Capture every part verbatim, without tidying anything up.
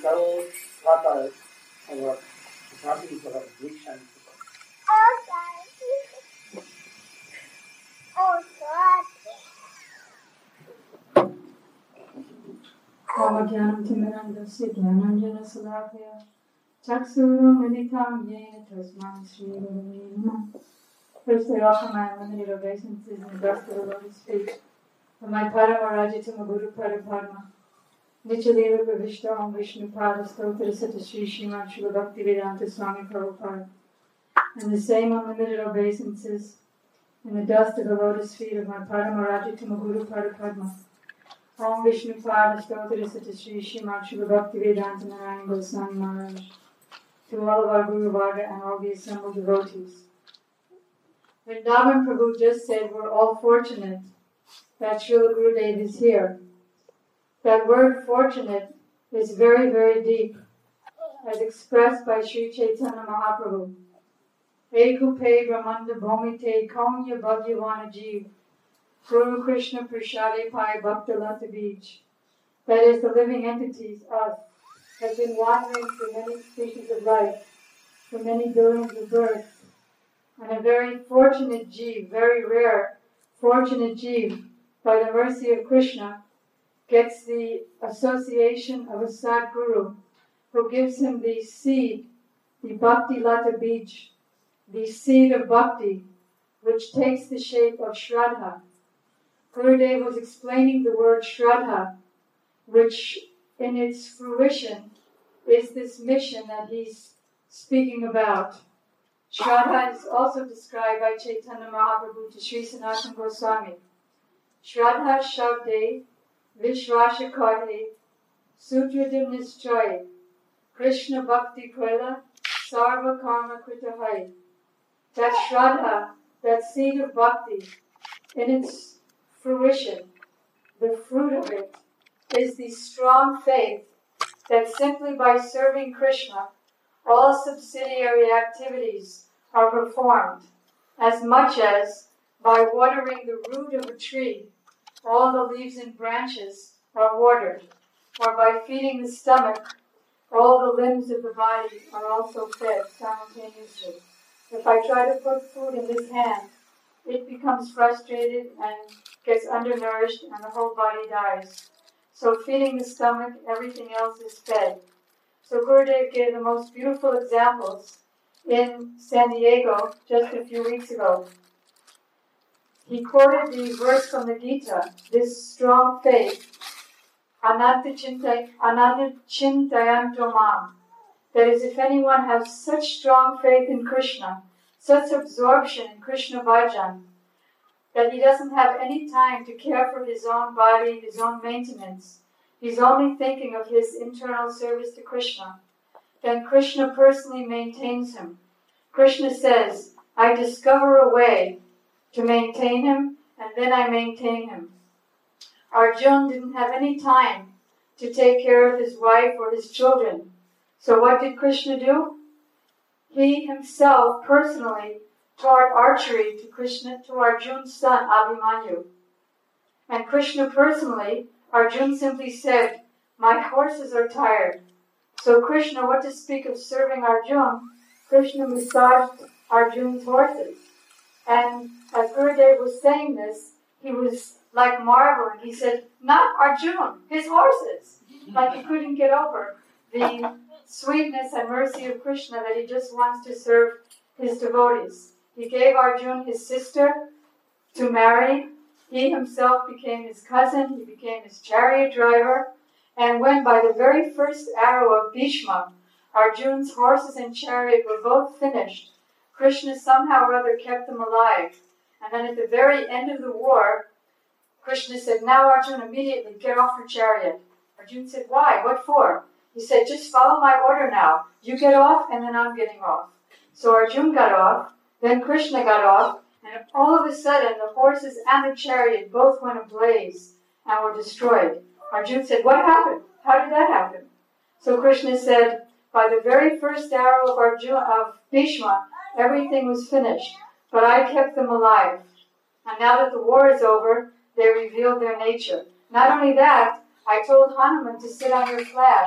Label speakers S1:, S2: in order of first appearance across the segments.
S1: so lot of our problems of addiction.
S2: Kamagyanam Timirandasya Dhyananjana Salakaya Chaksurum Yena Tasman Sri Guru Nama. First, I offer my unlimited obeisances in the dust of the lotus feet of my Paramarajitam Guru Parapadma. Nityalila Pravishta Om Vishnu Pada Stotra Sata Sri Sriman Srila Bhakti Vedanta Swami Prabhupada. And the same unlimited obeisances in the dust of the lotus feet of my Paramarajitam Guru Parapadma. Om Vishnu Pada Stotra Sata Sri Sriman Srila Bhakti Vedanta Narayana Goswami Maharaj. To all of our Guru Varga and all the assembled devotees. Vrindavan Prabhu just said we're all fortunate that Srila Gurudev is here. That word fortunate is very, very deep, as expressed by Sri Chaitanya Mahaprabhu. Ekupe Brahmanda Bhomite Kaunya Bhagyavana Jeev Guru Krishna Prashade Pai Bhakta Lata Beach. That is, the living entities, us, have been wandering through many species of life, through many billions of births, and a very fortunate Jeev, very rare, fortunate Jeev, by the mercy of Krishna, gets the association of a Sadguru who gives him the seed, the Bhakti Lata Bij, the seed of Bhakti, which takes the shape of Shraddha. Gurudev was explaining the word Shraddha, which in its fruition is this mission that he's speaking about. Shraddha is also described by Chaitanya Mahaprabhu to Sri Sanatana Goswami. Shraddha Shabde Vishwasha Karhe Sutradim Nischoy Krishna Bhakti Krila Sarva Karma Kritahai. That Shraddha, that seed of Bhakti, in its fruition, the fruit of it, is the strong faith that simply by serving Krishna, all subsidiary activities are performed, as much as by watering the root of a tree, all the leaves and branches are watered, or by feeding the stomach, all the limbs of the body are also fed simultaneously. If I try to put food in this hand, it becomes frustrated and gets undernourished and the whole body dies. So feeding the stomach, everything else is fed. So Gurudev gave the most beautiful examples in San Diego just a few weeks ago. He quoted the verse from the Gita, this strong faith, Ananta Chintayanto Mam, that is, if anyone has such strong faith in Krishna, such absorption in Krishna Bhajan, that he doesn't have any time to care for his own body, his own maintenance, he's only thinking of his internal service to Krishna, then Krishna personally maintains him. Krishna says, I discover a way to maintain him, and then I maintain him. Arjuna didn't have any time to take care of his wife or his children. So what did Krishna do? He himself personally taught archery to Krishna, to Arjuna's son Abhimanyu. And Krishna personally, Arjuna simply said, my horses are tired. So Krishna, what to speak of serving Arjuna, Krishna massaged Arjuna's horses. And as Gurudev was saying this, he was like marveling. He said, not Arjuna, his horses. Like he couldn't get over the sweetness and mercy of Krishna that he just wants to serve his devotees. He gave Arjuna his sister to marry. He himself became his cousin. He became his chariot driver. And when by the very first arrow of Bhishma, Arjuna's horses and chariot were both finished, Krishna somehow or other kept them alive. And then at the very end of the war, Krishna said, now Arjuna, immediately get off your chariot. Arjuna said, why? What for? He said, just follow my order now. You get off, and then I'm getting off. So Arjuna got off, then Krishna got off, and all of a sudden the horses and the chariot both went ablaze and were destroyed. Arjuna said, what happened? How did that happen? So Krishna said, by the very first arrow of Arjuna, of Bhishma, everything was finished, but I kept them alive. And now that the war is over, they revealed their nature. Not only that, I told Hanuman to sit on your flag,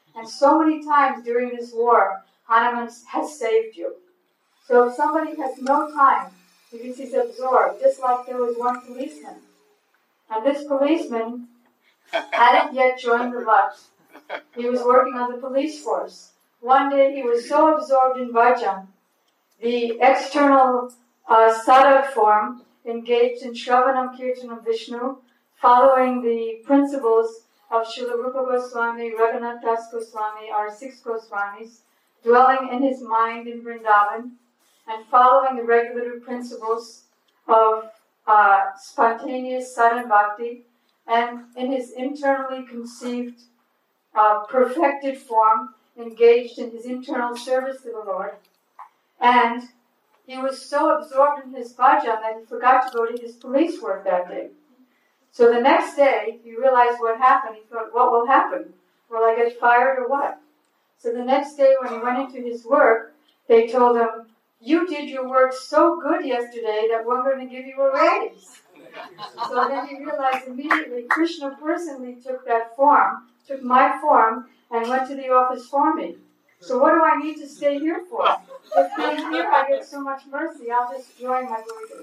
S2: And so many times during this war, Hanuman has saved you. So if somebody has no time, because he's absorbed, just like there was one policeman. And this policeman hadn't yet joined the Vat. He was working on the police force. One day he was so absorbed in bhajan, the external uh, sadhak form, engaged in Shravanam Kirtanam Vishnu, following the principles of Srila Rupa Goswami, Raghunath Das Goswami, our six Goswamis, dwelling in his mind in Vrindavan, and following the regulatory principles of uh, spontaneous sadhana bhakti, and in his internally conceived, uh, perfected form, engaged in his internal service to the Lord. And he was so absorbed in his bhajan that he forgot to go to his police work that day. So the next day, he realized what happened. He thought, what will happen? Will I get fired or what? So the next day when he went into his work, they told him, you did your work so good yesterday that we're going to give you a raise. So then he realized immediately Krishna personally took that form, took my form, and went to the office for me. So what do I need to stay here for? If being here I get so much mercy, I'll just join my Guru.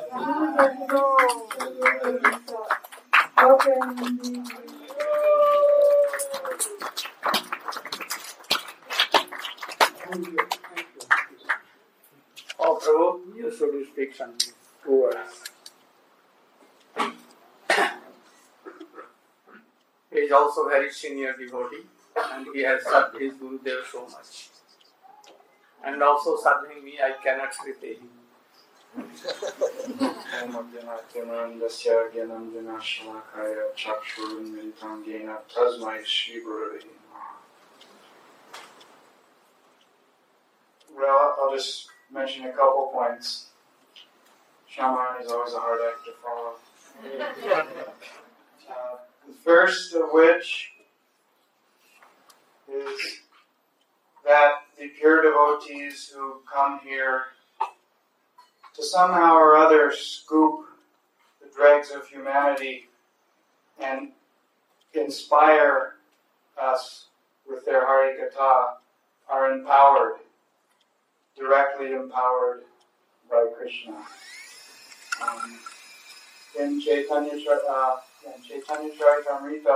S1: Thank you. Thank you. Oh, Prabhu, you should speak some two words. He is also very senior devotee, and he has served his Gurudev so much. And also serving me, I cannot repay him.
S3: Well, I'll just mention a couple points. Shaman is always a hard act to follow. uh, the first of which is that the pure devotees who come here to somehow or other scoop the dregs of humanity and inspire us with their Harikatha are empowered, directly empowered by Krishna. Um, in Chaitanya, uh, in Chaitanya Charitamrita,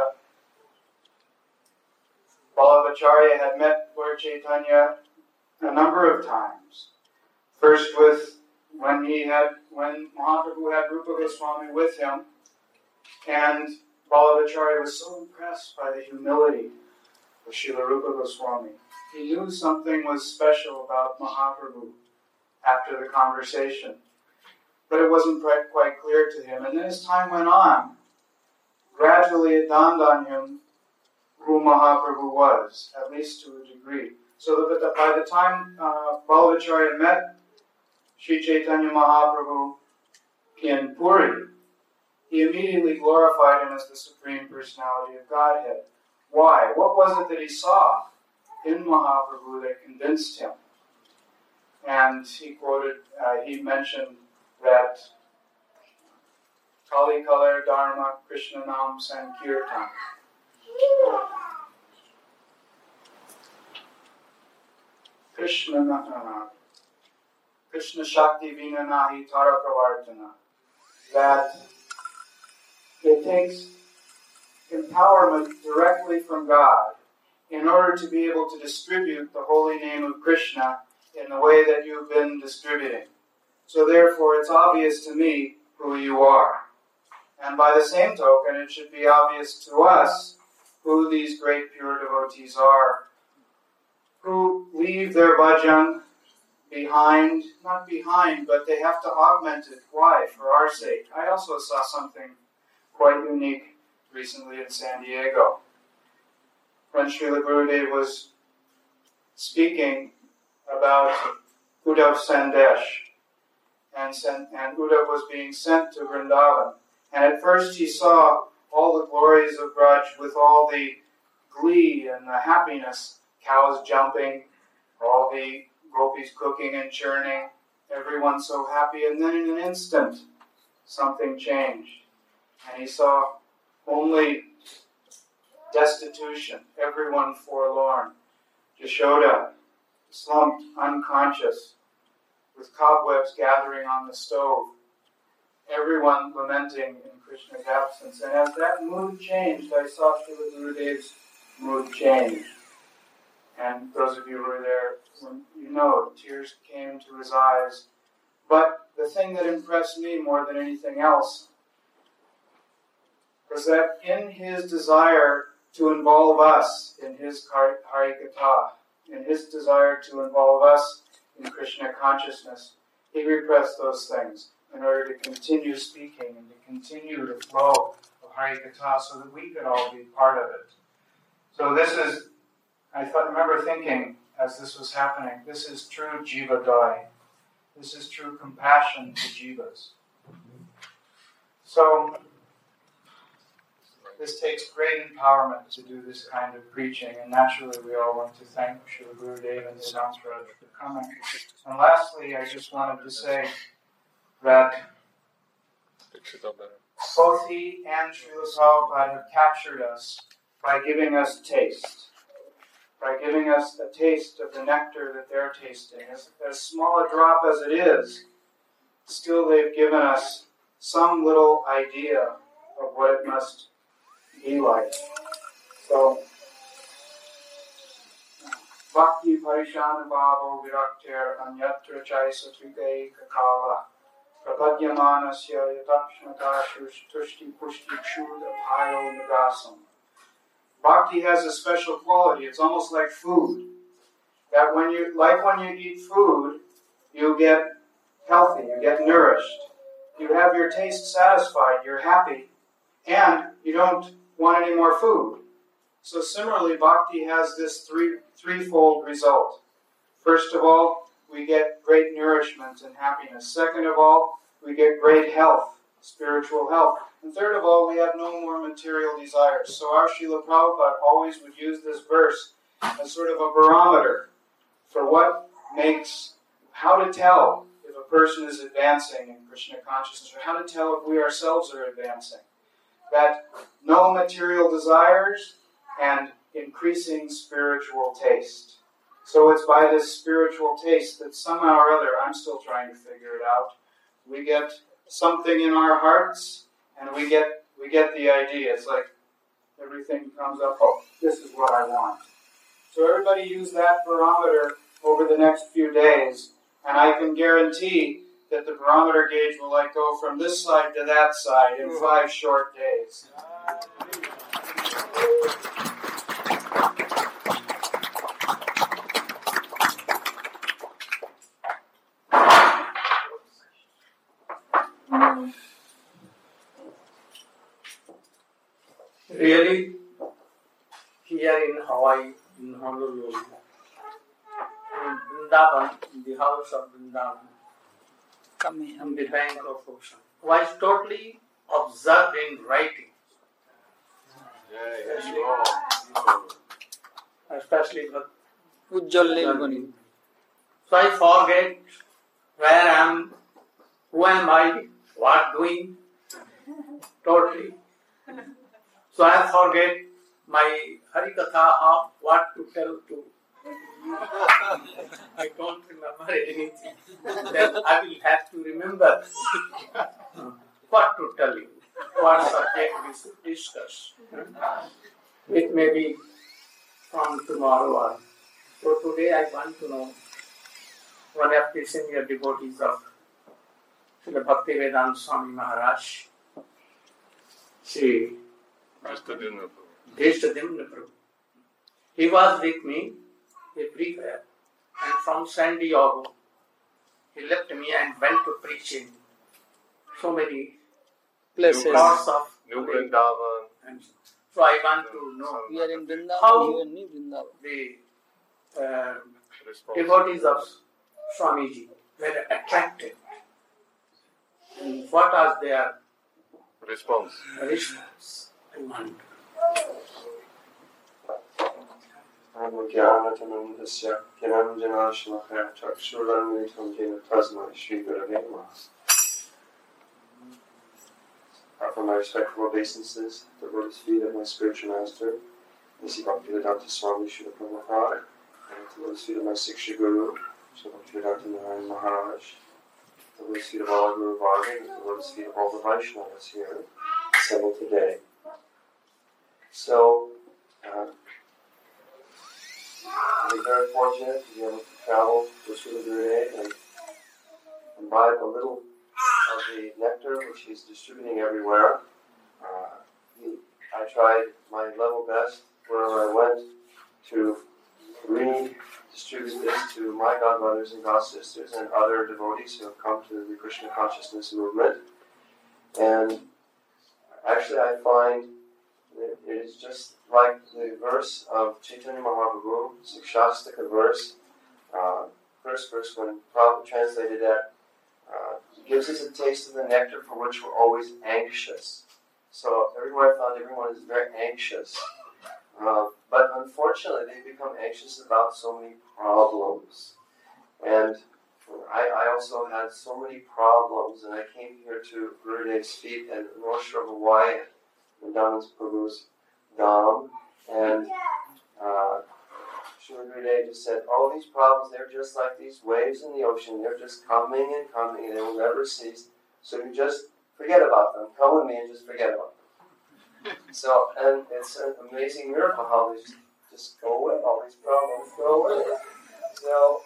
S3: Vallabhacharya had met Lord Chaitanya a number of times. First with when he had when Mahaprabhu had Rupa Goswami with him, and Vallabhacharya was so impressed by the humility of Srila Rupa Goswami. He knew something was special about Mahaprabhu after the conversation, but it wasn't quite clear to him. And then as time went on, gradually it dawned on him who Mahaprabhu was, at least to a degree. So that by the time uh, Vallabhacharya met Sri Chaitanya Mahaprabhu in Puri, he immediately glorified him as the Supreme Personality of Godhead. Why? What was it that he saw in Mahaprabhu that convinced him? And he quoted, uh, he mentioned that Kali Kalar Dharma Krishna Nam Sankirtan. Krishna Nana, Krishna Shakti Vina Nahi Tarakavartana. That it takes empowerment directly from God in order to be able to distribute the holy name of Krishna in the way that you've been distributing. So therefore it's obvious to me who you are. And by the same token, it should be obvious to us who these great pure devotees are, who leave their bhajan behind, not behind, but they have to augment it. Why? For our sake. I also saw something quite unique recently in San Diego. When Srila Gurudev was speaking about Uddhav Sandesh, and, sent, and Uddhav was being sent to Vrindavan. And at first he saw all the glories of Braj with all the glee and the happiness, cows jumping, all the gopis cooking and churning, everyone so happy. And then in an instant, something changed. And he saw only destitution, everyone forlorn. Yashoda, slumped, unconscious, with cobwebs gathering on the stove. Everyone lamenting in Krishna's absence. And as that mood changed, I saw Srila Gurudev's mood change. And those of you who were there, you know, tears came to his eyes. But the thing that impressed me more than anything else was that in his desire to involve us in his Harikatha, in his desire to involve us in Krishna consciousness, he repressed those things in order to continue speaking and to continue the flow of Harikatha so that we could all be part of it. So this is, I thought, remember thinking as this was happening, this is true Jiva Dai. This is true compassion to Jivas. So, this takes great empowerment to do this kind of preaching, and naturally we all want to thank Srila Gurudev and his entourage for coming. And lastly, I just wanted to say that both he and Srila Prabhupada have captured us by giving us taste, by giving us a taste of the nectar that they're tasting. As, as small a drop as it is, still they've given us some little idea of what it must be like. So, Bhakti Parishana Bhavo Viraktir Anyatra Chaisa Trigai Kakala Prapadyamanasya Yatakshnata Tushti Pushti Kshuda Payo Nagasam. Bhakti has a special quality. It's almost like food. That when you, like when you eat food, you get healthy, you get nourished. You have your taste satisfied, you're happy, and you don't want any more food. So similarly, Bhakti has this three, threefold result. First of all, we get great nourishment and happiness. Second of all, we get great health, spiritual health. And third of all, we have no more material desires. So our Srila Prabhupada always would use this verse as sort of a barometer for what makes, how to tell if a person is advancing in Krishna consciousness, or how to tell if we ourselves are advancing. That no material desires and increasing spiritual taste. So it's by this spiritual taste that somehow or other, I'm still trying to figure it out, we get something in our hearts, and we get we get the idea. It's like everything comes up, oh, this is what I want. So everybody use that barometer over the next few days, and I can guarantee that the barometer gauge will like go from this side to that side in five short days.
S1: Really, here in Hawaii, in Honolulu, in Vrindavan, in the house of Vrindavan, on the bank of ocean, was totally observed in writing. Especially for Ujjal. So I forget where I am, who am I, what doing, totally. So I forget my Harikatha, how, what to tell to. I don't remember anything. Then I will have to remember what to tell you, what subject we should discuss. It may be from tomorrow on. So today I want to know one of the senior devotees of Srila Bhaktivedanta Swami Maharaj, Sri Deshtadimna Prabhu. He was with me everywhere, and from San Diego, he left me and went to preach in so many places of
S4: New Vrindavan.
S1: And so I want to know
S5: We are in Vrindavan,
S1: how
S5: you and me, Vrindavan.
S1: the uh, devotees of Swamiji were attracted, and what was their
S4: Response.
S1: response. I want.
S6: ज्ञानतमन्दस्य ज्ञानञ्जनाशलाकया चक्षुरुन्मिलितं येन तस्मै श्रीगुरवे नमः. Offer my respectful obeisances at the lotus feet of my spiritual master, Nisi Bhaktivedanta Swami Srila Prabhupada, and to those feet of my Siksha Guru, Srila Bhaktivedanta Narayan Maharaj, to those feet of all Guru Varga, and to those feet of all the Vaishnavas here assembled today. So, uh, we're very fortunate to be able to travel to Srila Gurudev and imbibe a little of the nectar which he's distributing everywhere. Uh, he, I tried my level best wherever I went to redistribute this to my godbrothers and godsisters and other devotees who have come to the Krishna consciousness movement. And actually I find that it is just like the verse of Chaitanya Mahaprabhu, Sikshastika verse, uh, first verse when Prabhupada translated that, uh, gives us a taste of the nectar for which we're always anxious. So everywhere I found everyone is very anxious. Uh, but unfortunately they become anxious about so many problems. And I, I also had so many problems, and I came here to Gurudev's feet at North Shore of Hawaii, Vrindavan Prabhu's Dham, and uh, Srila Gurudev just said, all these problems, they're just like these waves in the ocean. They're just coming and coming, and they will never cease. So you just forget about them. Come with me and just forget about them. So, and it's an amazing miracle how they just, just go away. All these problems go away. So,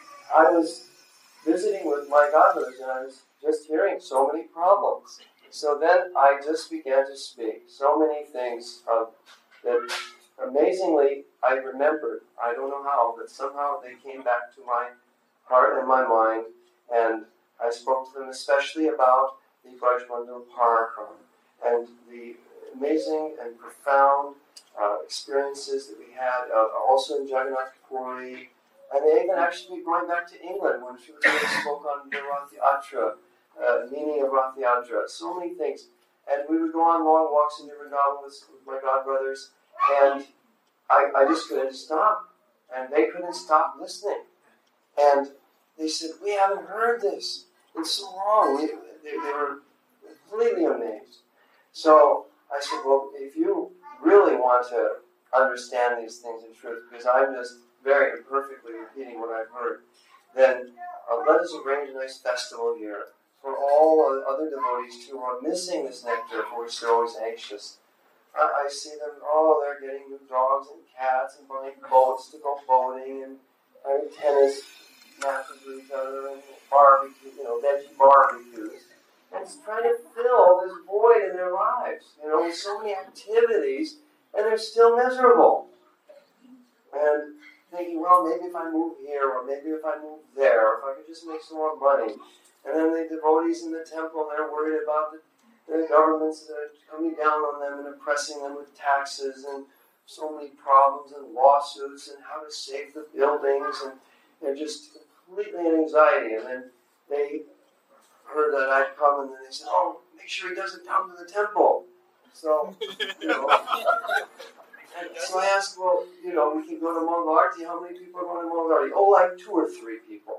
S6: I was visiting with my godbrothers, and I was just hearing so many problems. So then I just began to speak so many things of, that amazingly I remembered. I don't know how, but somehow they came back to my heart and my mind, and I spoke to them especially about the Brajmandal Parakram and the amazing and profound uh, experiences that we had uh, also in Jagannath Puri. And they even actually going back to England when she spoke on the Rath Yatra, uh, meaning of Rath Yatra, so many things. And we would go on long walks in Vrindavan with, with my godbrothers, and I, I just couldn't stop. And they couldn't stop listening. And they said, we haven't heard this in so long. We, they, they were completely amazed. So I said, well, if you really want to understand these things in truth, because I'm just very imperfectly repeating what I've heard, then uh, let us arrange a nice festival here for all the other devotees who are missing this nectar for which they're always anxious. I, I see them, oh, they're getting new dogs and cats and buying boats to go boating and having tennis matches with each other and barbecue, you know, veggie barbecues. And it's trying to fill this void in their lives, you know, with so many activities, and they're still miserable. And thinking, well, maybe if I move here, or maybe if I move there, or if I could just make some more money. And then the devotees in the temple, they're worried about the, the governments that are coming down on them and oppressing them with taxes and so many problems and lawsuits and how to save the buildings, and they're just completely in anxiety. And then they heard that I'd come, and then they said, oh, make sure he doesn't come to the temple. So, you know. And so I asked, well, you know, we can go to Mangalarti. How many people are going to Mangalarti? Oh, like two or three people.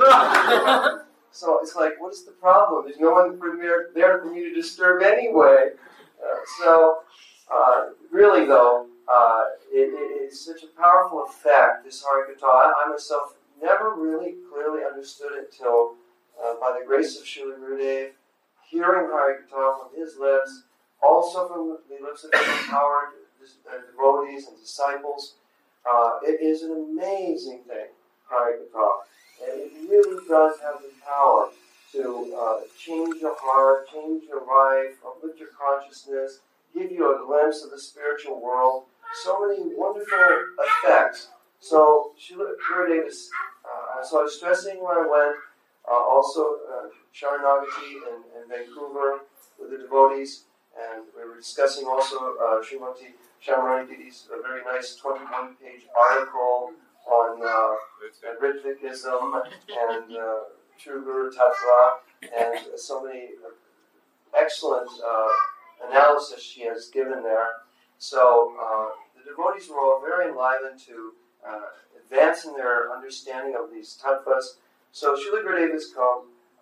S6: So it's like, what is the problem? There's no one for there, there for me to disturb anyway. Uh, so, uh, really though, uh, it, it, it's such a powerful effect, this Harikatha. I, I myself never really clearly understood it till, uh, by the grace of Srila Gurudev, hearing Harikatha from his lips, also from the lips of his empowered uh, devotees and disciples. Uh, it is an amazing thing, Harikatha. And it really does have the power to uh, change your heart, change your life, uplift your consciousness, give you a glimpse of the spiritual world. So many wonderful effects. So, Srila Gurudev is, uh, so I was stressing when I went, uh, also uh, Sharanagati in, in Vancouver with the devotees, and we were discussing also uh, Srimati Shamarani's a very nice twenty-one page article on uh, Ritvikism and uh, True Guru Tattva, and so many excellent uh, analysis she has given there. So uh, the devotees were all very enlivened to uh, advance in their understanding of these tattvas. So Srila Gurudev has come uh,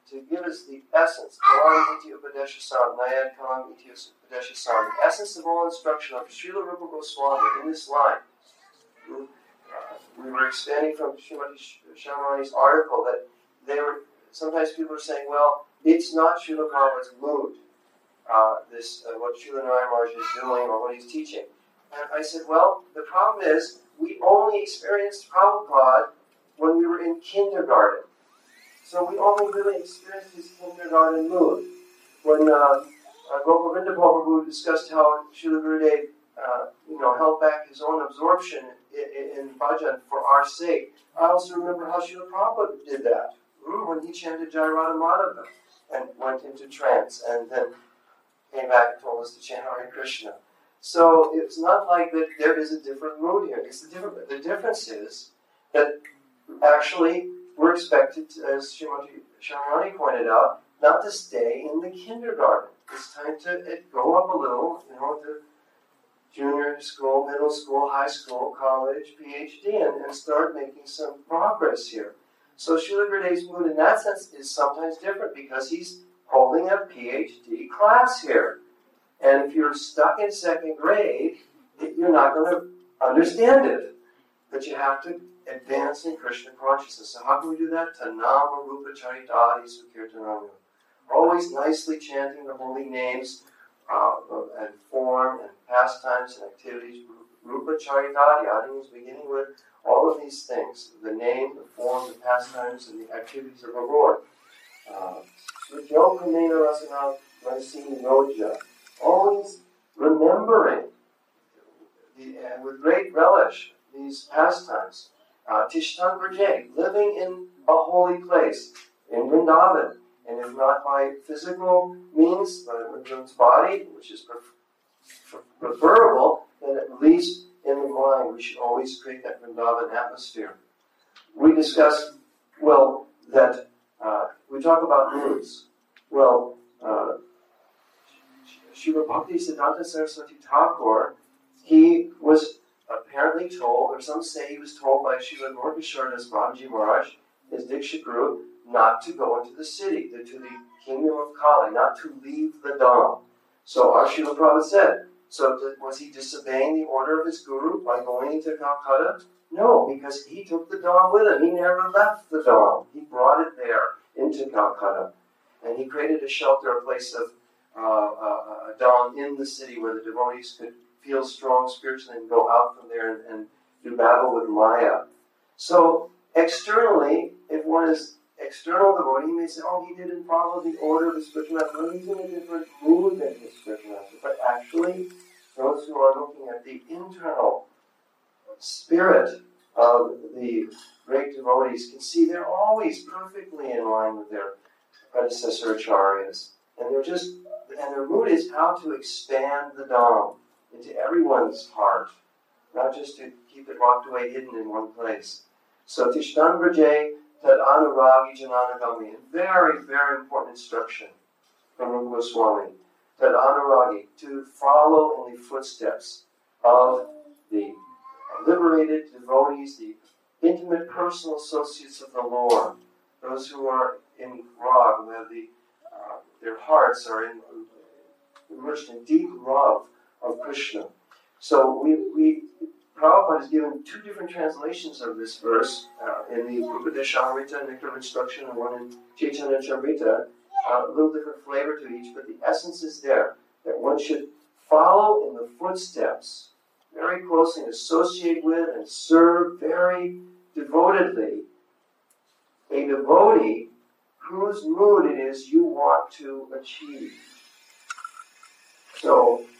S6: to give us the essence, Kalam iti upadeshasan, Nayad Kalam iti upadeshasan, the essence of all instruction of Srila Rupa Goswami in this line. Uh, we were expanding from Srimati Shamarani's article that they were, sometimes people are saying, well, it's not Srila Prabhupada's mood, uh, this, uh, what Srila Narayana Maharaj is doing or what he's teaching. And I said, well, the problem is, we only experienced Prabhupada when we were in kindergarten. So we only really experienced his kindergarten mood. When uh, uh, Gopavinda Prabhu discussed how Srila Gurudev uh, you know, held back his own absorption in, in, in bhajan for our sake, I also remember how Srila Prabhupada did that mm, when he chanted Jai Radha Madhava and went into trance and then came back and told us to chant Hare Krishna. So it's not like that there is a different mood here. It's the different. The difference is that actually we're expected, to, as Srimati Shamarani pointed out, not to stay in the kindergarten. It's time to it, go up a little, you know, to junior school, middle school, high school, college, P H D, and, and start making some progress here. So Srila Gurudev's mood in that sense is sometimes different because he's holding a P H D class here. And if you're stuck in second grade, you're not going to understand it. But you have to advance in Krishna consciousness. So how can we do that? Tanama Rupa Charitadi Sukirtanam. Always nicely chanting the holy names uh, and form and pastimes and activities. Rupa Charitadi, Adi is beginning with all of these things. The name, the form, the pastimes, and the activities of our Lord. Sutyokamena Rasana Manisini Noja. Always remembering the, and with great relish these pastimes. Uh, Tishtan Braje, living in a holy place, in Vrindavan, and if not by physical means, by one's body, which is pref- preferable, then at least in the mind, we should always create that Vrindavan atmosphere. We discuss, well, that uh, we talk about moods. Well, uh, Srila Bhakti Siddhanta Saraswati Thakur, he was apparently told, or some say he was told by Srila Gaurkishora Das Babaji Maharaj, his Diksha Guru, not to go into the city, to the kingdom of Kali, not to leave the Dham. So our Srila Prabhupada said, so th- was he disobeying the order of his Guru by going into Calcutta? No, because he took the Dham with him. He never left the Dham. He brought it there into Calcutta. And he created a shelter, a place of Uh, uh, a dawn in the city where the devotees could feel strong spiritually and go out from there and, and do battle with Maya. So externally, if one is external devotee, he may say, oh, he didn't follow the order of his spiritual master. Well, he's in a different mood than his spiritual master. But actually, those who are looking at the internal spirit of the great devotees can see they're always perfectly in line with their predecessor acharyas. And they're just And their mood is how to expand the Dham into everyone's heart, not just to keep it locked away, hidden in one place. So Tishtan Braje Tad Anuragi Jananagami, a very, very important instruction from Rupa Goswami. Tad Anuragi, to follow in the footsteps of the liberated devotees, the intimate personal associates of the Lord, those who are in Rag, who have the uh, their hearts are in, immersed in deep love of Krishna. So we, we Prabhupada has given two different translations of this verse uh, in the Upadeshamrita, Nectar of Instruction, and one in Chaitanya Chamrita. Uh, a little different flavor to each, but the essence is there, that one should follow in the footsteps, very closely, and associate with and serve very devotedly a devotee whose mood it is you want to achieve. So,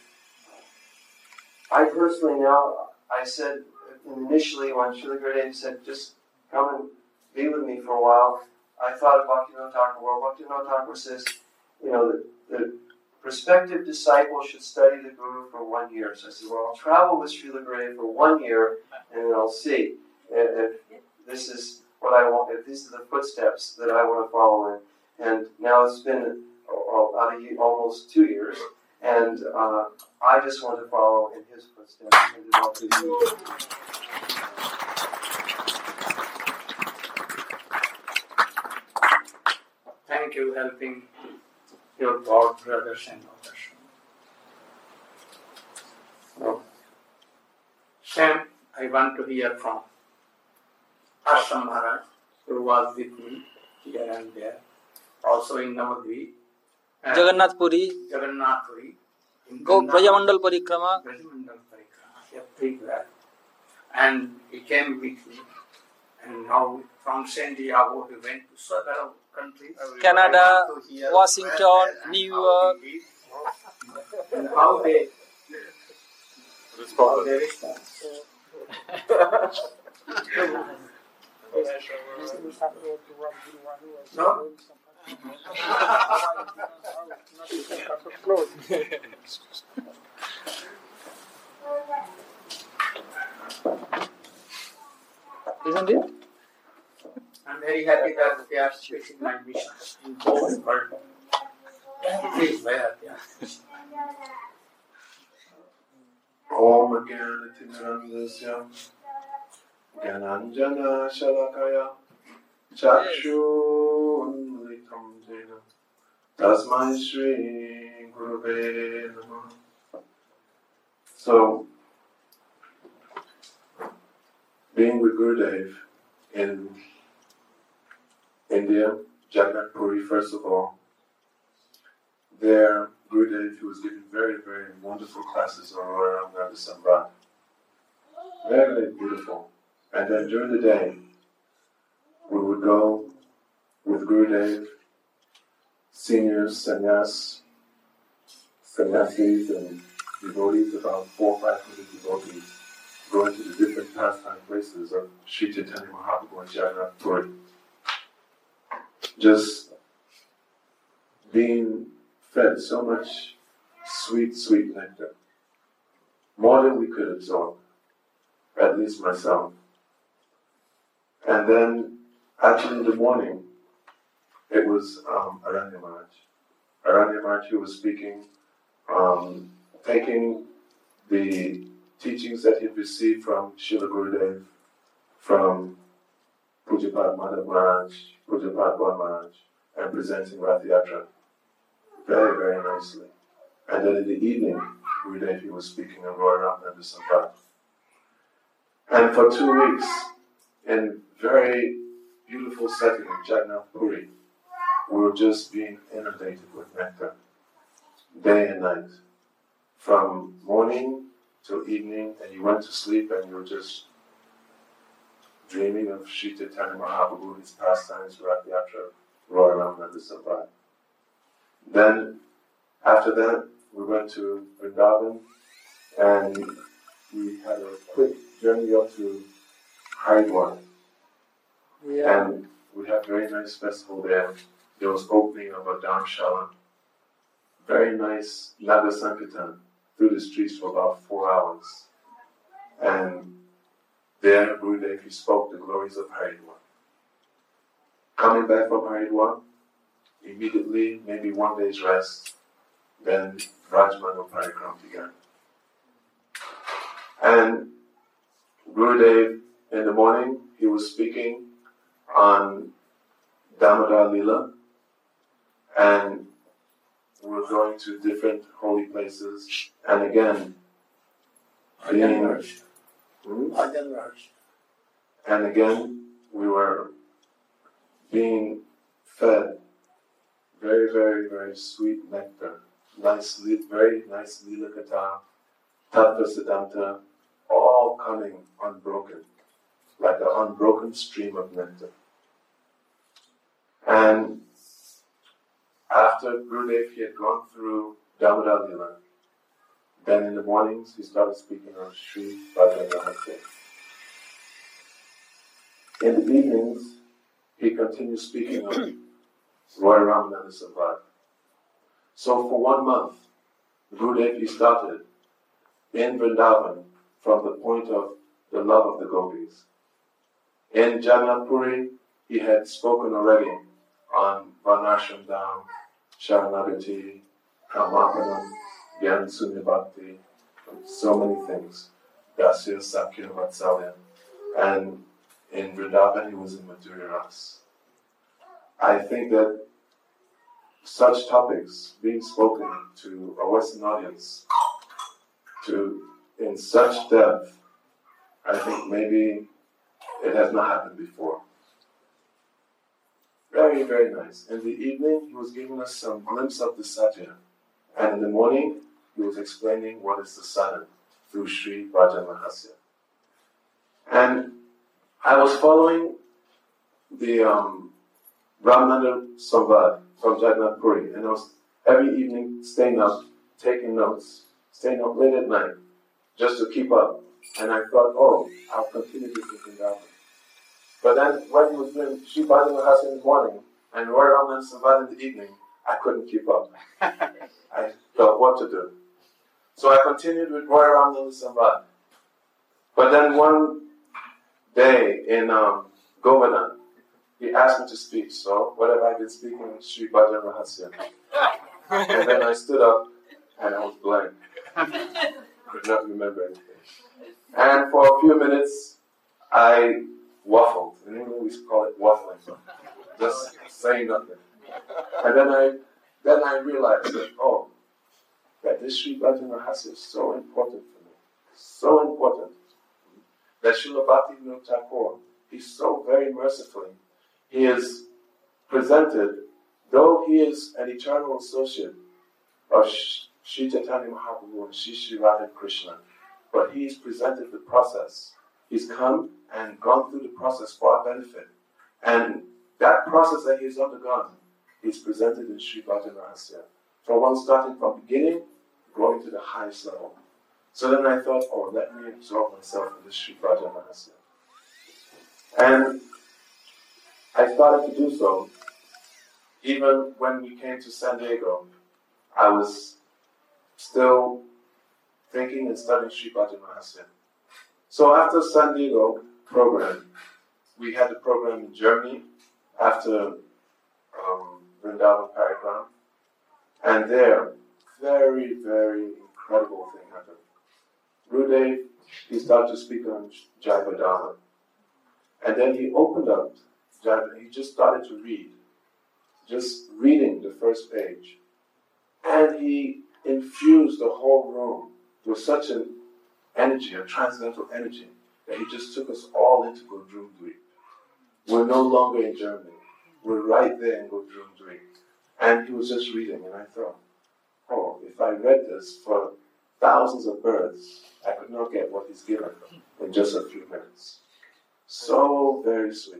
S6: I personally now, I said initially when Srila Gurudev said, just come and be with me for a while, I thought of Bhaktivinoda Thakur. Well, Bhaktivinoda Thakur says, you know, the, the prospective disciple should study the Guru for one year. So I said, well, I'll travel with Srila Gurudev for one year and then I'll see if this is what I want, if these are the footsteps that I want to follow in. And now it's been oh, about a year, almost two years, and uh, I just want to follow in his footsteps and develop his mood.
S1: Thank you helping your God brothers and others. So, Sam, I want to hear from Ashram Maharaj, who was with me here and there, also in Navadvip,
S5: Jagannathpuri
S1: Jagannathpuri, in
S5: गौ ब्रजमंडल परिक्रमा
S1: Brajamandal Parikrama, everywhere. And he came with me. And now from San Diego, we went to several countries.
S5: Canada,
S1: I want to hear
S5: Washington,
S1: where and
S5: New
S1: how
S5: York.
S1: he did, and how they, how they respond. No?
S5: Isn't it?
S1: I'm very happy that they are speaking my mission in both world. Everywhere they are.
S7: Om Jnanatinarandasya Jnananjana Shalakaya Chakshu Unmilitam Jena Tasmai Shri Gurave Namaha. So, being with Gurudev in India, Jagannath Puri first of all, there Gurudev, he was giving very, very wonderful classes on Royal Ramnanda Samrat. Very, very beautiful. And then during the day, we would go with Gurudev, seniors, sannyas, sannyasis and devotees, about four or five hundred devotees, going to the different pastime places of Sri Chaitanya Mahaprabhu and Jagannath Puri. Just being fed so much sweet, sweet nectar. More than we could absorb, at least myself. And then, actually in the morning, it was um, Aranya Maharaj. Aranya Maharaj, he was speaking, um, taking the teachings that he'd received from Srila Gurudev, from Pujapad Madhav Maharaj, Pujapad Bon Maharaj, and presenting Rath Yatra very, very nicely. And then in the evening, Gurudev, he was speaking on Royal Ramnanda Samrat. And for two weeks, in very beautiful setting in Jagannath Puri, we were just being inundated with nectar, day and night. From morning till evening, and you went to sleep and you were just dreaming of Sri Chaitanya Mahaprabhu, his pastimes, Rath Yatra, Royal Ramnanda Samrat. Then, after that, we went to Vrindavan, and we had a quick journey up to Haridwar.
S5: Yeah.
S7: And we had a very nice festival there. There was opening of a Dharmshala. Very nice Naga Sankirtan through the streets for about four hours. And there, Gurudev, he spoke the glories of Haridwar. Coming back from Haridwar, immediately, maybe one day's rest, then Rajmanu Parikram began. And Gurudev, in the morning, he was speaking on Damodar Lila, and we were going to different holy places, and again, being, hmm? and again, we were being fed very, very, very sweet nectar, nice, very nice Lila Katha, Tattva Siddhanta, all coming unbroken, like an unbroken stream of nectar. And after Gurudev, he had gone through Damodar Lila, then in the mornings he started speaking of Sri Bhadrangahate. In the evenings, he continued speaking of Royal Ramnanda Samrat. So for one month, Gurudev, he started in Vrindavan from the point of the love of the gopis. In Jagannath Puri, he had spoken already on Varnashram Dham, Sharanagati, Kamapanam, Gyan Sunya Bhakti, so many things. Dasya, Sakya, Vatsalya. And in Vrindavan, he was in Madhurya Ras. I think that such topics being spoken to a Western audience to in such depth, I think maybe it has not happened before. Very, very nice. In the evening, he was giving us some glimpse of the Satya. And in the morning, he was explaining what is the sadhana through Sri Bhajan Rahasya. And I was following the um, Ramananda Samvad from Jagannath Puri, and I was every evening staying up, taking notes, staying up late at night, just to keep up. And I thought, oh, I'll continue this in Vrindavan. But then when he was doing Sri Bhajan Rahasya in the morning, and Roy Ramananda Samvad in the evening, I couldn't keep up. I thought what to do. So I continued with Roy Ramananda Samvad. But then one day in um, Govardhan, he asked me to speak. So what have I been speaking in Sri Bhajan Rahasya? And then I stood up and I was blank. Could not remember anything. And for a few minutes, I waffled. In England, we call it waffling. Just saying nothing. And then I, then I realized that, oh, that this Sri Bhajan Rahasya is so important for me. So important. That Srila Bhaktivinoda Thakur, he's so very mercifully, he is presented, though he is an eternal associate of Sri Chaitanya Mahaprabhu and Sri Sri Radha Krishna, but he is presented the process. He's come and gone through the process for our benefit. And that process that he's undergone is presented in Sri Bhajan Rahasya. For one starting from beginning, going to the highest level. So then I thought, oh, let me absorb myself in this Sri Bhajan Rahasya. And I started to do so. Even when we came to San Diego, I was still thinking and studying Sri Bhajan Rahasya. So after San Diego program, we had a program in Germany after um, Vrindavan Parikrama, and there, very, very incredible thing happened. Gurudev, he started to speak on Jaiva Dharma, and then he opened up Jaiva, he just started to read, just reading the first page, and he infused the whole room with such an energy, a transcendental energy, that he just took us all into Godrum Dweep. We're no longer in Germany. We're right there in Godrum Dweep. And he was just reading, and I thought, oh, if I read this for thousands of birds, I could not get what he's given in just a few minutes. So very sweet.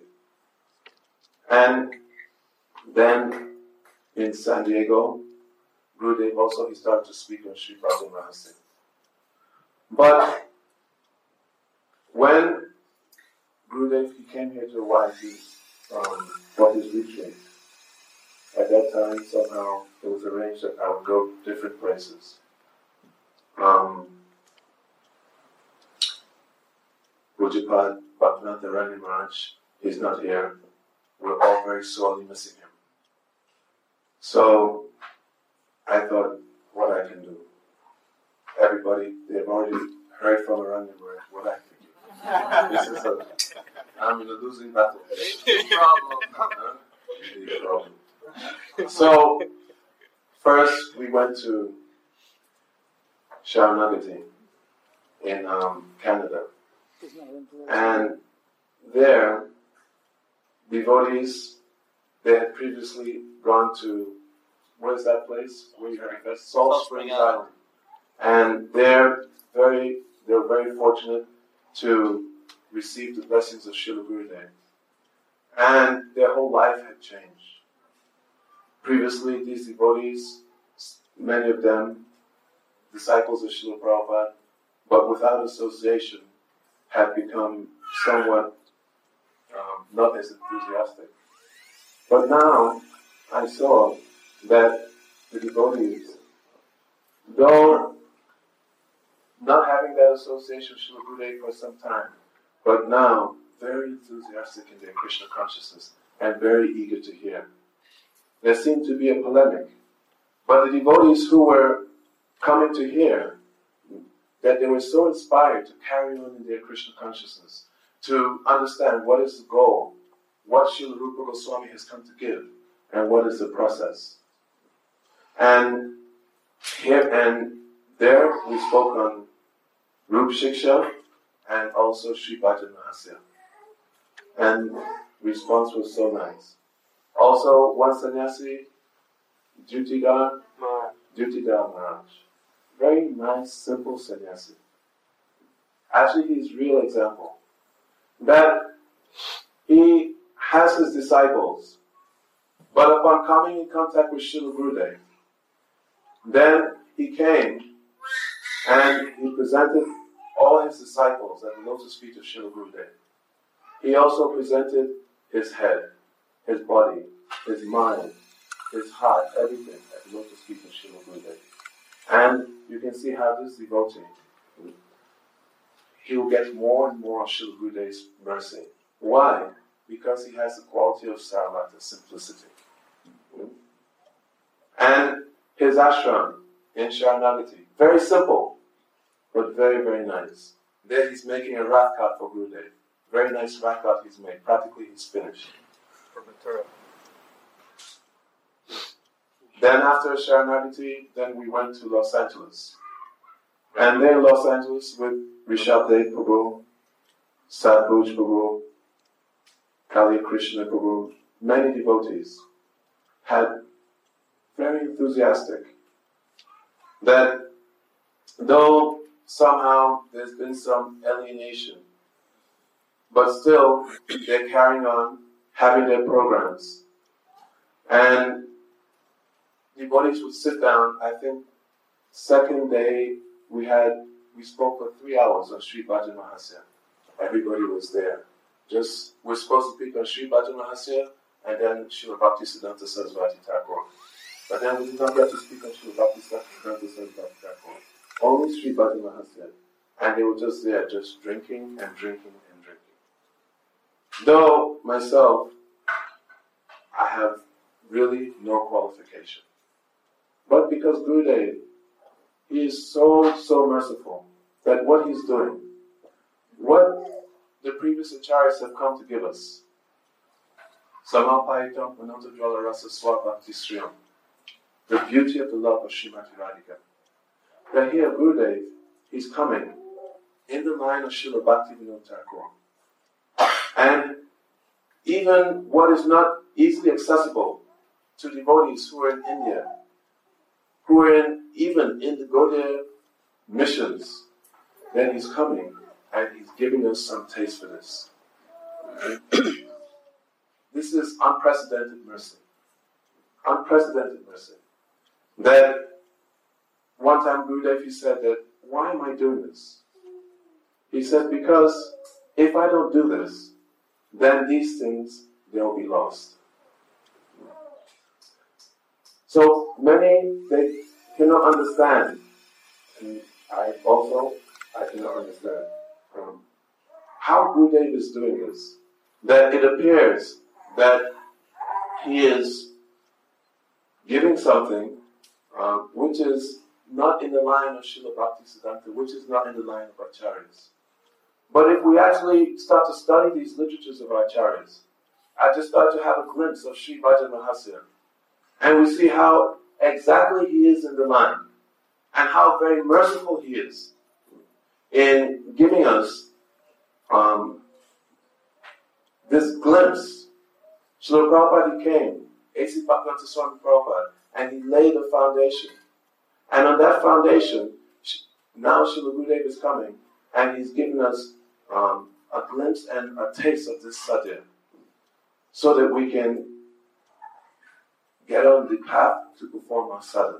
S7: And then in San Diego, Gurudev also, he started to speak on Sri Bhajan Rahasya. But when Gurudev, he came here to Hawaii um, for his retreat, at that time somehow it was arranged that I would go different places. Um, Pujapad Bhaktivinoda Rani Maharaj, he's not here. We're all very sorely missing him. So I thought, what I can do. Everybody, they've already heard from Aranya Maharaj what I can do. This is a, I'm in a losing battle. Problem. Big problem. So, first we went to Sharanagati in um, Canada. And there, devotees, they had previously gone to, what is that place? Where you had best? Salt Springs Island. And they're very, they're very fortunate to receive the blessings of Srila Gurudev. And their whole life had changed. Previously, these devotees, many of them, disciples of Srila Prabhupada, but without association, had become somewhat um, not as enthusiastic. But now, I saw that the devotees, though not having that association with Srila Gurudev for some time, but now very enthusiastic in their Krishna consciousness and very eager to hear. There seemed to be a polemic, but the devotees who were coming to hear, that they were so inspired to carry on in their Krishna consciousness, to understand what is the goal, what Srila Rupa Goswami has come to give, and what is the process. And here and there we spoke on Rup Shiksha and also Sri Bhajan Mahasya. And response was so nice. Also, one sannyasi, Jyotidhar, Jyotidhar Maharaj. Very nice, simple sannyasi. Actually, he's a real example. That he has his disciples, but upon coming in contact with Srila Gurudev, then he came and he presented all his disciples at the lotus feet of Srila Gurudev. He also presented his head, his body, his mind, his heart, everything at the lotus feet of Srila Gurudev. And you can see how this devotee, he will get more and more of Srila Gurudev's mercy. Why? Because he has the quality of Sarvata, simplicity. And his ashram in Sharanagati, very simple, but very, very nice. There he's making a rakat for Gurudev. Very nice rakat he's made. Practically he's finished. Then after Sharanagati, then we went to Los Angeles. And then in Los Angeles with Rishabdev Prabhu, Sadbhuj Prabhu, Kali Krishna Prabhu, many devotees had very enthusiastic that though somehow there's been some alienation, but still they're carrying on having their programs. And devotees would sit down. I think second day we had we spoke for three hours on Sri Bhajan Mahasya. Everybody was there. Just we're supposed to speak on Sri Bhajan Mahasya and then Srila Bhaktisiddhanta Saraswati Thakur. But then we did not get to speak on Srila Bhaktisiddhanta Saraswati Thakur. Only Sri Bhajan Mahasya. And they were just there, just drinking and drinking and drinking. Though myself, I have really no qualification. But because Gurudev, he is so, so merciful that what he's doing, what the previous acharyas have come to give us, Samapayitam Ananta Jwala Rasa Swabhakti Sriyam, the beauty of the love of Srimati Radhika. That here Gurudev, he's coming in the line of Srila Bhaktivinoda Thakur. And even what is not easily accessible to devotees who are in India, who are in, even in the Gaudiya missions, then he's coming and he's giving us some taste for this. This is unprecedented mercy. Unprecedented mercy. That one time Gurudev, he said that, why am I doing this? He said, because if I don't do this, then these things, they'll be lost. So many, they cannot understand, and I also, I cannot understand um, how Gurudev is doing this. That it appears that he is giving something um, which is not in the line of Srila Bhaktisiddhanta, which is not in the line of acharyas. But if we actually start to study these literatures of acharyas, I just start to have a glimpse of Sri Bhajan Mahasya. And we see how exactly he is in the line, and how very merciful he is in giving us um, this glimpse. Srila Prabhupada came, A C Bhaktivedanta Swami Prabhupada, and he laid a foundation. And on that foundation, now Srila Gurudev is coming, and he's giving us um, a glimpse and a taste of this sadhya, so that we can get on the path to perform our sadhana.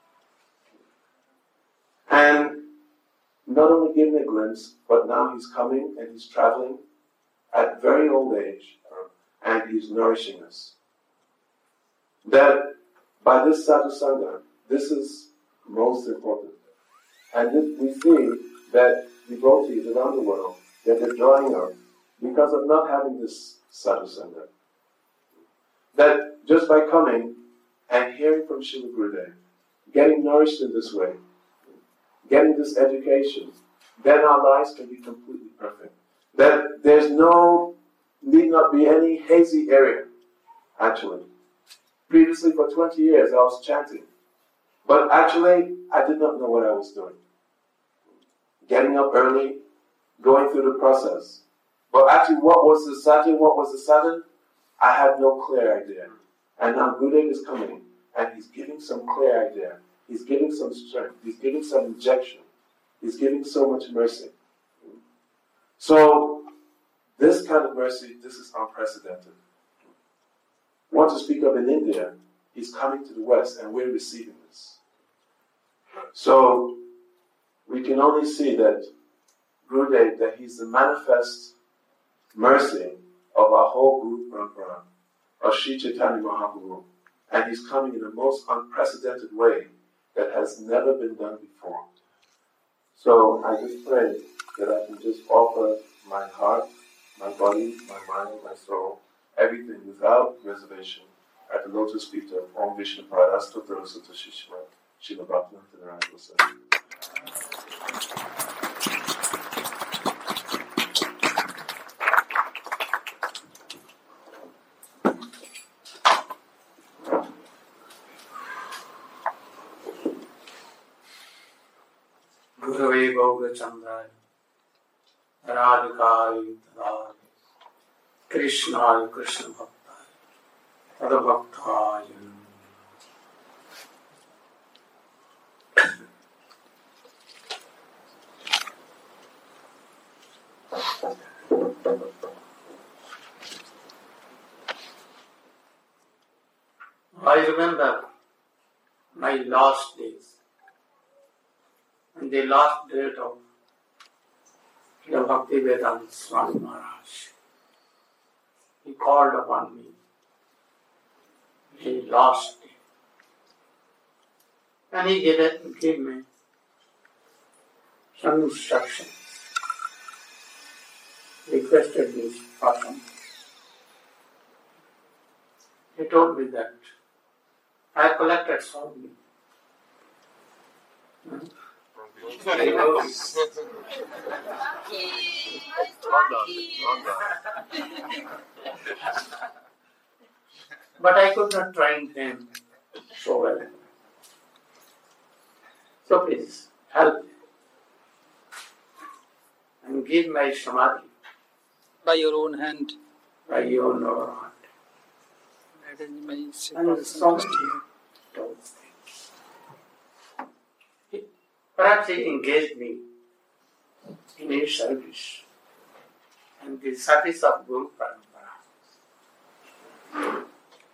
S7: And not only giving a glimpse, but now he's coming and he's traveling at very old age, and he's nourishing us. That by this sadhu sangha, this is most important. And this, we see that devotees around the world, that they're drying up because of not having this sadhu sangha. That just by coming and hearing from Srila Gurudev, getting nourished in this way, getting this education, then our lives can be completely perfect. That there's no, need not be any hazy area, actually. Previously, for twenty years, I was chanting But actually, I did not know what I was doing. Getting up early, going through the process. But actually, what was the sadhana? What was the sadhana? I had no clear idea. And now Gurudev is coming, and he's giving some clear idea. He's giving some strength. He's giving some injection. He's giving so much mercy. So, this kind of mercy, this is unprecedented. I want to speak of in India, he's coming to the West, and we're receiving this. So, we can only see that Gurudev, that he's the manifest mercy of our whole Guru Parampara, of Sri Chaitanya Mahaprabhu. And he's coming in the most unprecedented way that has never been done before. So I just pray that I can just offer my heart, my body, my mind, my soul, everything without reservation at the lotus feet of Om Vishnu Pada Astatara Sutta Shishma Srila Bhaktivinoda Narayan Goswami.
S1: Gurave Gaurachandrai Radhikai Tadai Krishnai Krishna Bhaktai Tadabhaktai. I remember my last days, and the last date of Srila Bhaktivedanta Swami Maharaj. He called upon me the last day, and he gave, it, gave me some instructions, requested me for some. He told me that I collected so many. Hmm? But I could not train him so well. So please help me and give my samadhi
S5: by your own hand.
S1: by your own hand. And so many those things. He, perhaps he engaged me in his service and the service of Guru Parampara.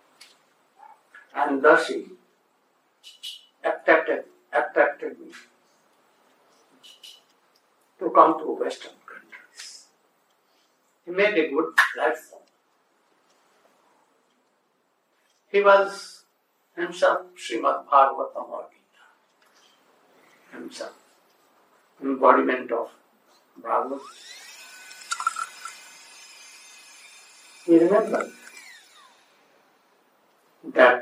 S1: And thus he attracted, attracted me to come to Western countries. He made a good platform. He was himself Srimad Bhagavatam or Gita, himself, embodiment of Bhagavad. He remembered that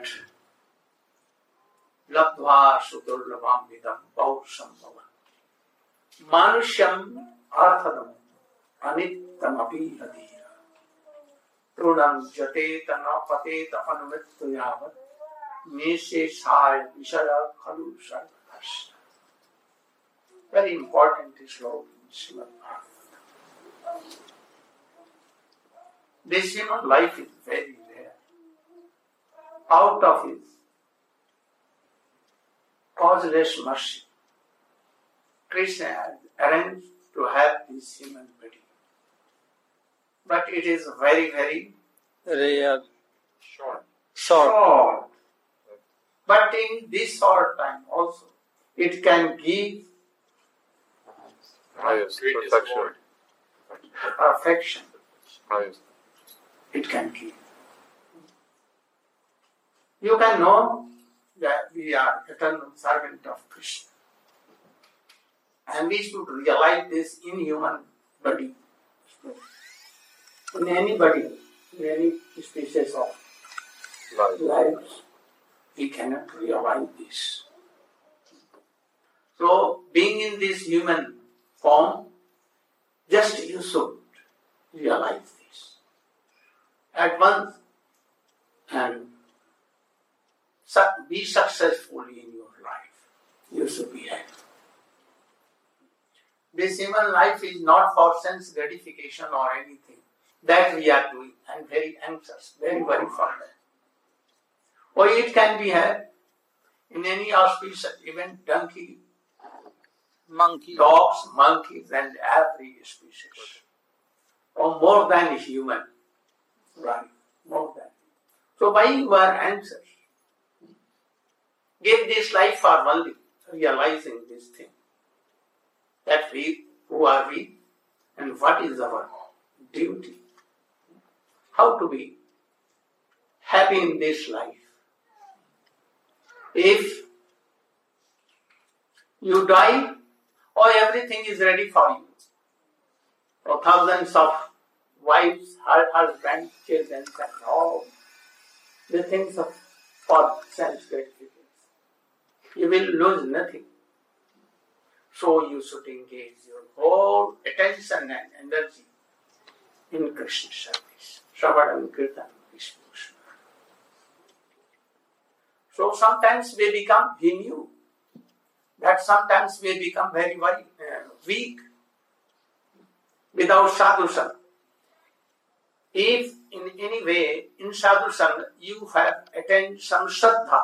S1: Labdhva Sudurlabham Vidam Bausham Bhavan Manushyam Arthadam Anittam Api Hadira Trudam Jatetana Pateta Anuvittu Yavat Nese Sai Vishaya Khalu Sarvadharshana. Very important slogan in Srimad Bhagavatam. This human life is very rare. Out of his causeless mercy, Krishna has arranged to have this human body. But it is very, very
S5: Rare.
S4: Short.
S5: Short.
S1: short. But in this short time also, it can give
S4: Highest perfection.
S1: perfection.
S4: Highest.
S1: It can give. You can know that we are eternal servant of Krishna. And we should realize this in human body. In any body, in any species of
S4: Life.
S1: lives, we cannot realize this. So, being in this human form, just you should realize this at once and su- be successful in your life. you should be happy. This human life is not for sense gratification or anything. That we are doing. I am very anxious, very worried for that. Or it can be had in any auspicious event, donkey,
S5: Monkey.
S1: dogs, monkeys, and every species. Or more than human. Right, more than. So why you are anxious? Give this life for only realizing this thing. That we, who are we, and what is our duty? How to be happy in this life? If you die, oh, everything is ready for you. For thousands of wives, husbands, children, and all the things of for sense gratification. You will lose nothing. So you should engage your whole attention and energy in Krishna service. Shravana, Kirtan, Vishnu. So sometimes we become, he knew that sometimes we become very, very uh, weak without sadhusana. If in any way in sadhusana you have attained some shraddha,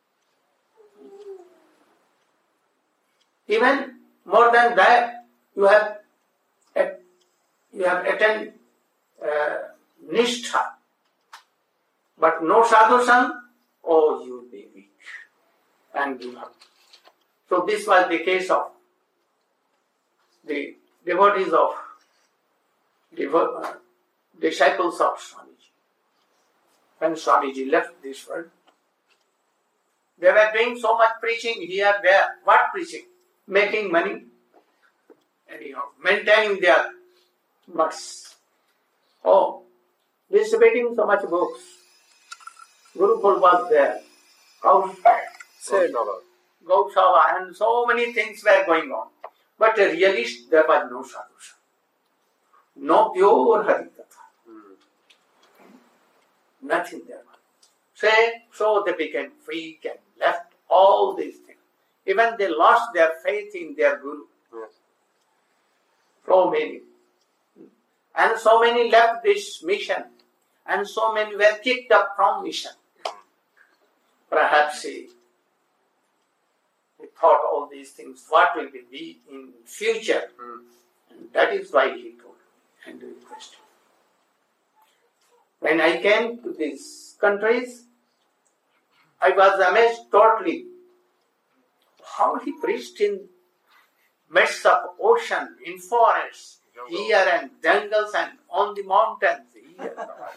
S1: even more than that, you have you have attained uh, nishtha, but no sadhusana, oh, you will be weak and give up. So this was the case of the devotees of devo- uh, disciples of Swamiji. When Swamiji left this world, they were doing so much preaching here, there. What preaching? Making money, anyhow, maintaining their mutts. Oh, distributing so much books. Gurukul was there.
S5: Said.
S1: Gausava, and so many things were going on. But really, there was no sadhusana. No pure Harikatha.
S6: Mm.
S1: Nothing there was. Say, so they became weak and left all these things. Even they lost their faith in their Guru.
S6: Yes.
S1: So many. And so many left this mission. And so many were kicked up from mission. Perhaps he, he thought all these things, what will be in future.
S6: Mm.
S1: And that is why he told me and requested. When I came to these countries, I was amazed totally how he preached in midst of ocean, in forests,
S4: Jungle.
S1: here and jungles and on the mountains here.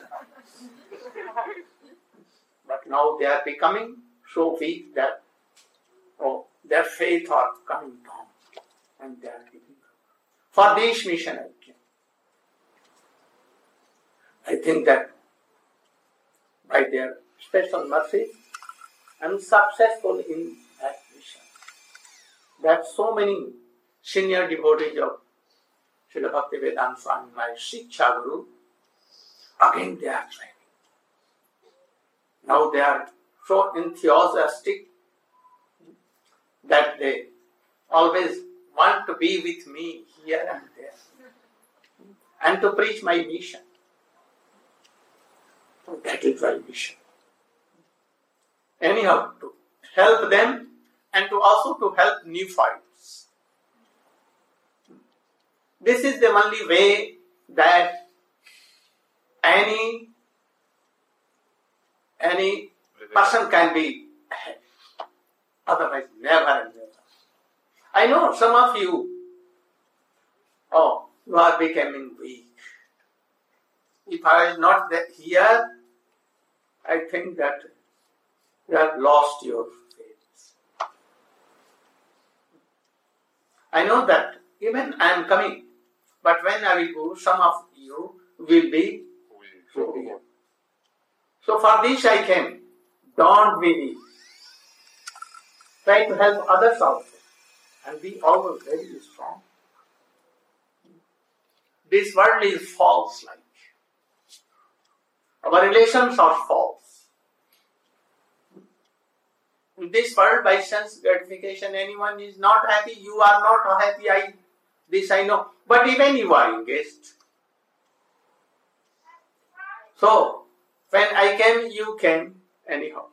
S1: But now they are becoming so weak that oh, their faith are coming down and they are giving up. For this mission I came. I think that by their special mercy, I am successful in that mission. That so many senior devotees of Srila Bhaktivedanta Swami, my Shiksha Guru, again they are trying. Now they are so enthusiastic that they always want to be with me here and there and to preach my mission. So that is my mission. Anyhow, to help them and to also to help neophytes. This is the only way that any any person can be ahead. Otherwise, never and never. I know some of you, oh, you are becoming weak. If I was not there, here, I think that you have lost your faith. I know that even I am coming, but when I will go, some of you will be so weak. So for this I came. Don't be weak. Try to help others also. And be always very strong. This world is false like. Our relations are false. In this world, by sense gratification, anyone is not happy, you are not happy, I, this I know. But even you are engaged. So, when I came, you came anyhow.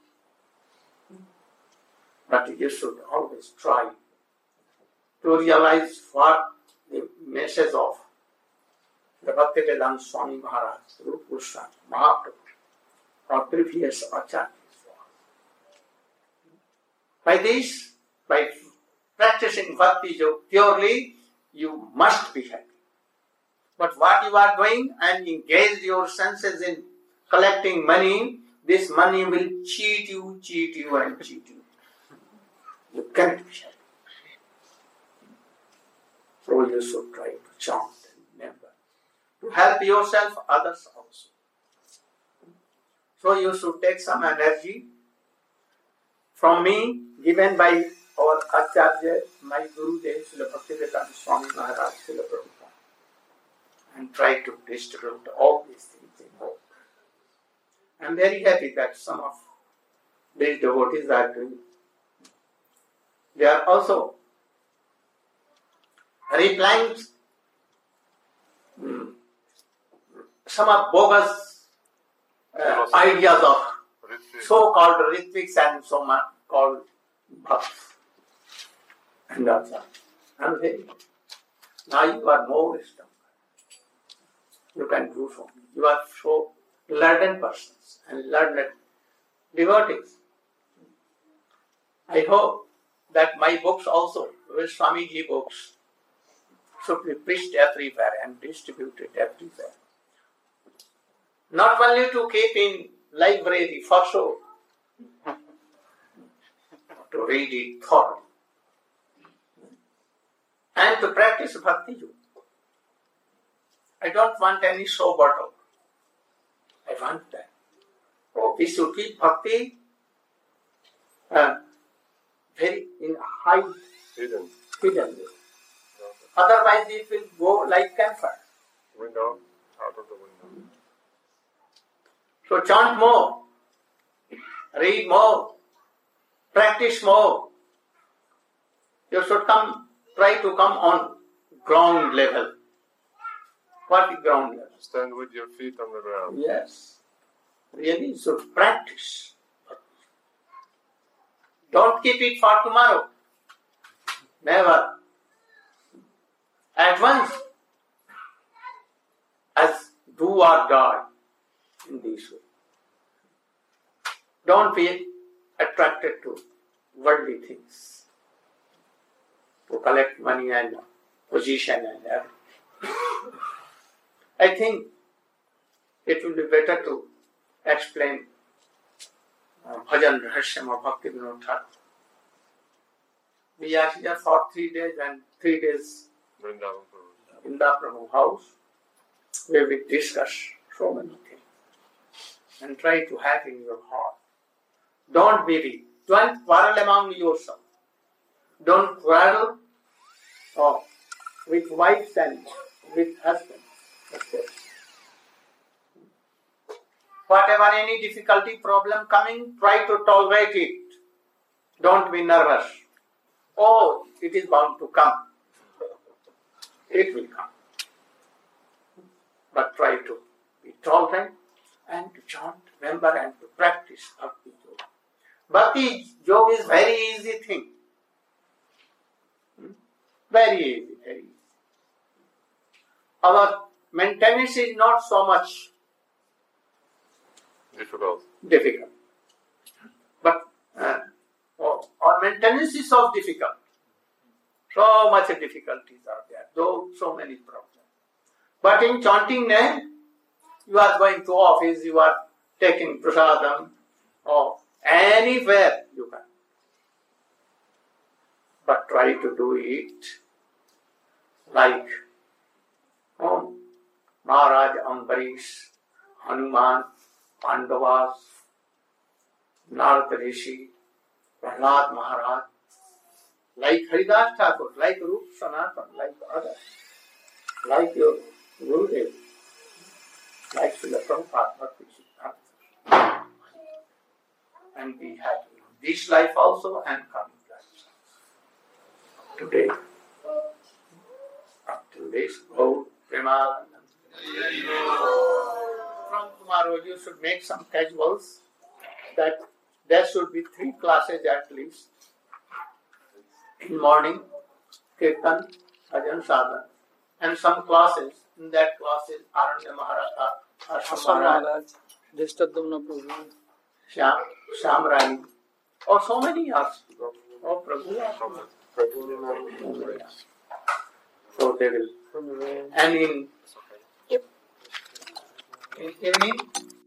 S1: But you should always try to realize what the message of the Bhaktivedanta Swami Maharaj, Rupa Goswami, Mahaprabhu, or previous acharyas. By this, by practicing bhakti purely, you must be happy. But what you are doing and engage your senses in collecting money, this money will cheat you, cheat you and cheat you. You can't be happy. So you should try to chant and remember. To help yourself, others also. So you should take some energy from me, given by our Acharya, my Guru Dev, Srila Bhaktivedanta Swami Maharaj, Srila Prabhupada, and try to distribute all these things in hope. I am very happy that some of these devotees are doing. They are also replying hmm, some of bogus uh, ideas of so-called Ritviks and so much called bhakts. And that's all. I'm very happy. Now you are more stronger. You can do so. You are so learned persons and learned devotees. I hope that my books also, with Swamiji books, should be preached everywhere and distributed everywhere. Not only to keep in library for show, to read it thoroughly, and to practice bhakti yoga. I don't want any show bottle. I want that. Oh, we should keep bhakti uh, very in high
S4: Hidden.
S1: hidden way. Otherwise it will go like camphor.
S4: Window. Out of the window.
S1: So chant more, read more, practice more. You should come, try to come on ground level. What is ground level?
S4: Stand with your feet on the ground.
S1: Yes. Really, you should practice. Don't keep it for tomorrow. Never. At once. As do or die in this way. Don't be attracted to worldly things. To collect money and position and everything. I think it will be better to explain uh, Bhajan Rahasya of Bhakti Vinod Thakur. We are here for three days and three days
S4: Vrindavan Prabhu.
S1: in the Prabhu house where we discuss so many things and try to have in your heart. Don't be weak. Don't quarrel among yourself. Don't quarrel oh, with wives and with husbands. Whatever any difficulty, problem coming, try to tolerate it. Don't be nervous. Oh, it is bound to come. It will come. But try to be tolerant and to chant, remember and to practice Bhakti Yoga. Bhakti Yoga is very easy thing. Hmm? Very easy, very easy. Our maintenance is not so much
S4: Difficult.
S1: difficult. But uh, oh, our maintenance is so difficult. So much difficulties are there, though so many problems. But in chanting name, you are going to office, you are taking prasadam, or anywhere you can. But try to do it like oh, Maharaj Ambarish, Hanuman, Pandavas, Narada Rishi, Prahlad Maharaj, like Haridas Thakur, like Rup Sanatan, like others, like your Gurudev, like Srila Prabhupada, Bhakti Siddhanta, and be happy. this life also and coming life. Today, up to this, oh, Premanand. From tomorrow you should make some casuals that there should be three classes at least. In morning, Kirtan, Bhajan, Sadhan. And some classes, in that classes, Aranya Maharaj, Ashram Maharaj,
S5: Drishtadumna Prabhu,
S1: Shyam, Shyam Rani, or so many others. Oh, Prabhu. So they will. And in, in evening,